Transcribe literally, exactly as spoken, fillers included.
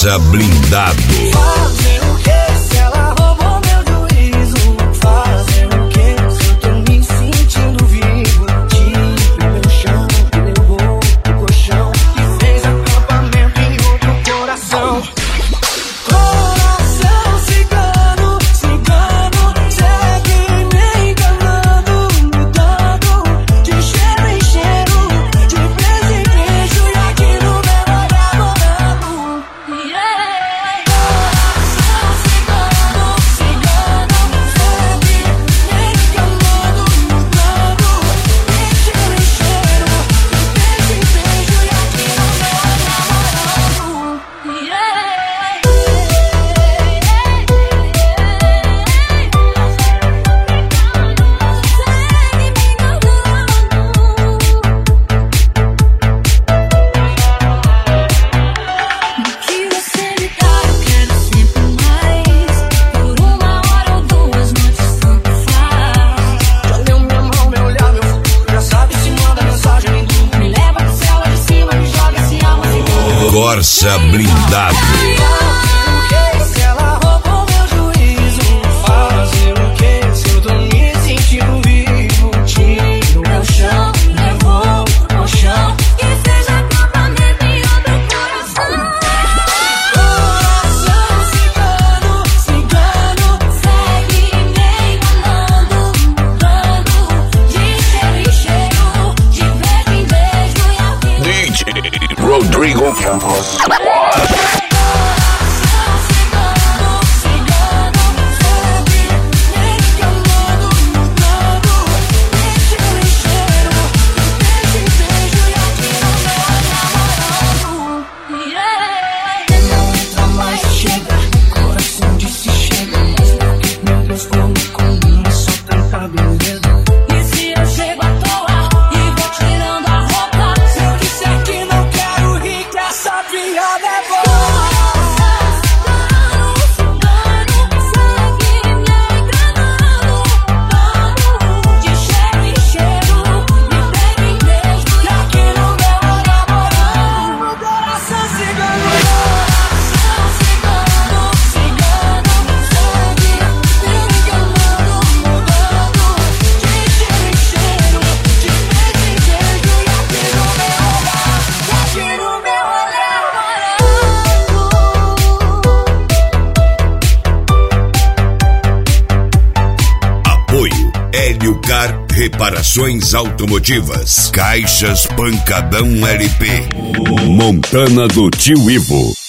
Corsa Blindado. Fazer o que se ela roubou meu juízo? Fazer o que se eu tô me sentindo vivo? Tive meu chão, que levou o colchão, que fez acampamento em outro coração. Coração cigano, cigano, segue me enganando, mudando de cheiro em cheiro, de beijo em beijo, e aqui no meu olhar morando. Yeah. Coração cigano, cigano, segue me enganando, mudando de cheiro em cheiro, de beijo em beijo, e aqui no meu olhar morando. Yeah. Que você me dá, eu quero sempre mais. Por uma hora ou duas noites, tanto faz. Já leu minha mão, meu olhar, meu futuro. Já sabe se manda mensagem em tudo. Me leva pro céu lá de cima, me joga esse alma segura. Corsa Blindado. O que se ela roubou meu juízo? Fazer o que se eu tô me sentindo vivo? Tiro meu chão, levou ao chão, que seja acampamento em outro coração. Coração cigano, cigano, segue me enganando, mudando de cheiro em cheiro, de beijo em beijo, e aqui D J Rodrigo Campos. E se eu chego à toa e vou tirando a roupa, se eu disser que não quero rir, que essa piada é boa. Segue me enganando, mudando de cheiro em cheiro, de beijo em beijo, e aqui no meu olhar morando. Meu coração cigano, coração cigano, cigano, segue me enganando, mudando de cheiro em cheiro, de beijo em beijo, e aqui no meu olhar, e aqui no meu olhar morando. Apoio Hélio Car Reparações Automotivas. Caixas Pancadão L P. Montana do Tio Ivo.